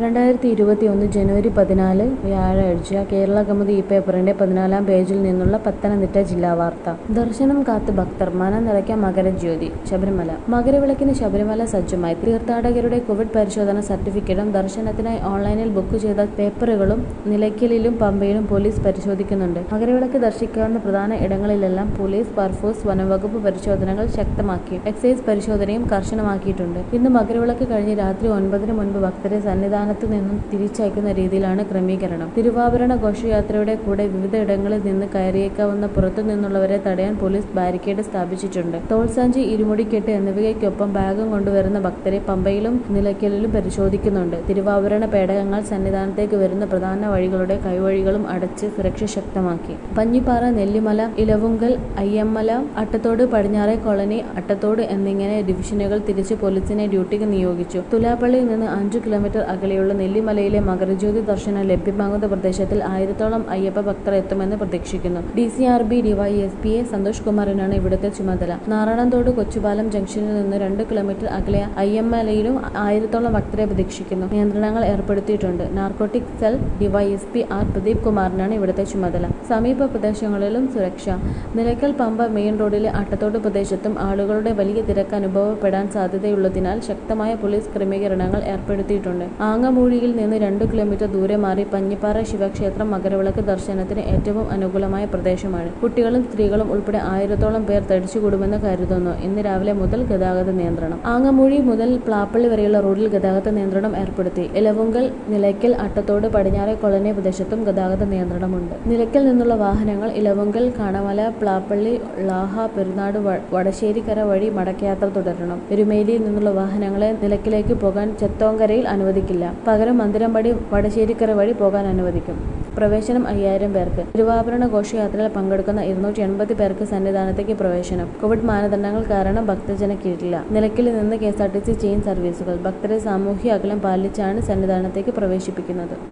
2021 ജനുവരി 14 വ്യാഴാഴ്ച കേരള കൗമുദി ഈ പേപ്പറിന്റെ 14-ാം പേജിൽ നിന്നുള്ള പത്തനംതിട്ട ജില്ലാ വാർത്ത. ദർശനം കാത്ത് ഭക്തർ, മനം നിറയ്ക്കാൻ മകരജ്യോതി. ശബരിമല മകരവിളക്കിന് ശബരിമല സജ്ജമായി. തീർത്ഥാടകരുടെ കോവിഡ് പരിശോധന സർട്ടിഫിക്കറ്റും ദർശനത്തിനായി ഓൺലൈനിൽ ബുക്ക് ചെയ്ത പേപ്പറുകളും നിലയ്ക്കലിലും പമ്പയിലും പോലീസ് പരിശോധിക്കുന്നുണ്ട്. മകരവിളക്ക് ദർശിക്കാവുന്ന പ്രധാന ഇടങ്ങളിലെല്ലാം പോലീസ്, ഫയർഫോഴ്സ്, വനംവകുപ്പ് പരിശോധനകൾ ശക്തമാക്കി. എക്സൈസ് പരിശോധനയും കർശനമാക്കിയിട്ടുണ്ട്. ഇന്ന് മകരവിളക്ക് കഴിഞ്ഞ് രാത്രി 9-ന് മുൻപ് ഭക്തരെ സന്നിധാനത്ത് നിന്നും തിരിച്ചയക്കുന്ന രീതിയിലാണ് ക്രമീകരണം. തിരുവാഭരണ ഘോഷയാത്രയുടെ കൂടെ വിവിധ ഇടങ്ങളിൽ നിന്ന് കയറിയേക്കാവുന്ന പുറത്തു നിന്നുള്ളവരെ തടയാൻ പോലീസ് ബാരിക്കേഡ് സ്ഥാപിച്ചിട്ടുണ്ട്. തോൾസഞ്ചി, ഇരുമുടിക്കെട്ട് എന്നിവയ്ക്കൊപ്പം ബാഗും കൊണ്ടുവരുന്ന ഭക്തരെ പമ്പയിലും നിലയ്ക്കലിലും പരിശോധിക്കുന്നുണ്ട്. തിരുവാഭരണ പേടകങ്ങൾ സന്നിധാനത്തേക്ക് വരുന്ന പ്രധാന വഴികളുടെ കൈവഴികളും അടച്ച് സുരക്ഷ ശക്തമാക്കി. പഞ്ഞിപ്പാറ, നെല്ലിമല, ഇലവുങ്കൽ, അയ്യമ്മല, അട്ടത്തോട്, പടിഞ്ഞാറെ കോളനി, അട്ടത്തോട് എന്നിങ്ങനെ ഡിവിഷനുകൾ തിരിച്ച് പോലീസിനെ ഡ്യൂട്ടിക്ക് നിയോഗിച്ചു. തുലാപ്പള്ളിയിൽ നിന്ന് 5 കിലോമീറ്റർ അകലെയുള്ള നെല്ലിമലയിലെ മകരജ്യോതി ദർശനം ലഭ്യമാകുന്ന പ്രദേശത്തിൽ 1000-ഓളം അയ്യപ്പ ഭക്തർ എത്തുമെന്ന് പ്രതീക്ഷിക്കുന്നു. DCRB DYSP സന്തോഷ് കുമാറിനാണ് ഇവിടുത്തെ ചുമതല. നാറാണത്തോട് കൊച്ചുപാലം ജംഗ്ഷനിൽ നിന്ന് 2 കിലോമീറ്റർ അകലെ അയ്യമ്മലയിലും 1000-ഓളം ഭക്തരെ പ്രതീക്ഷിക്കുന്നു. നിയന്ത്രണങ്ങൾ ഏർപ്പെടുത്തിയിട്ടുണ്ട്. Narcotic cell DYSP R Pradeep കുമാറിനാണ് ഇവിടുത്തെ ചുമതല. സമീപ പ്രദേശങ്ങളിലും സുരക്ഷ. നിലയ്ക്കൽ പമ്പ മെയിൻ റോഡിലെ അട്ടത്തോട് പ്രദേശത്തും ആളുകളുടെ വലിയ തിരക്ക് അനുഭവപ്പെടാൻ സാധ്യതയുള്ളതിനാൽ ശക്തമായ പോലീസ് ക്രമീകരണങ്ങൾ ഏർപ്പെടുത്തിയിട്ടുണ്ട്. ആങ്ങമൂഴിയിൽ നിന്ന് 2 കിലോമീറ്റർ ദൂരെ മാറി പഞ്ഞിപ്പാറ ശിവക്ഷേത്രം മകരവിളക്ക് ദർശനത്തിന് ഏറ്റവും അനുകൂലമായ പ്രദേശമാണ്. കുട്ടികളും സ്ത്രീകളും ഉൾപ്പെടെ 1000-ഓളം പേർ തടിച്ചുകൂടുമെന്ന് കരുതുന്നു. ഇന്ന് രാവിലെ മുതൽ ഗതാഗത നിയന്ത്രണം. ആങ്ങമൂഴി മുതൽ പ്ലാപ്പള്ളി വരെയുള്ള റോഡിൽ ഗതാഗത നിയന്ത്രണം ഏർപ്പെടുത്തി. ഇലവുങ്കൽ, നിലയ്ക്കൽ, അട്ടത്തോട്, പടിഞ്ഞാറെ കോളനി പ്രദേശത്തും ഗതാഗത നിയന്ത്രണമുണ്ട്. നിലയ്ക്കൽ നിന്നുള്ള വാഹനങ്ങൾ ഇലവുങ്കൽ, കാണമല, പ്ലാപ്പള്ളി, ളാഹ, പെരുന്നാട്, വടശ്ശേരിക്കര വഴി മടക്കയാത്ര തുടരണം. എരുമേലിയിൽ നിന്നുള്ള വാഹനങ്ങളെ നിലയ്ക്കലേക്ക് പോകാൻ ചെത്തോങ്കരയിൽ അനുവദിക്കില്ല. പകരം മന്ദിരംപടി, വടശ്ശേരിക്കര വഴി പോകാൻ അനുവദിക്കും. പ്രവേശനം 5000 പേർക്ക്. തിരുവാഭരണ ഘോഷയാത്രയിൽ പങ്കെടുക്കുന്ന 280 പേർക്ക് സന്നിധാനത്തേക്ക് പ്രവേശനം. കോവിഡ് മാനദണ്ഡങ്ങൾ കാരണം ഭക്തജനക്കില്ല. നിലയ്ക്കലിൽ നിന്ന് KSRTC ചെയിൻ സർവീസുകൾ. ഭക്തരെ സാമൂഹ്യ അകലം പാലിച്ചാണ് സന്നിധാനത്തേക്ക് പ്രവേശിപ്പിക്കുന്നത്.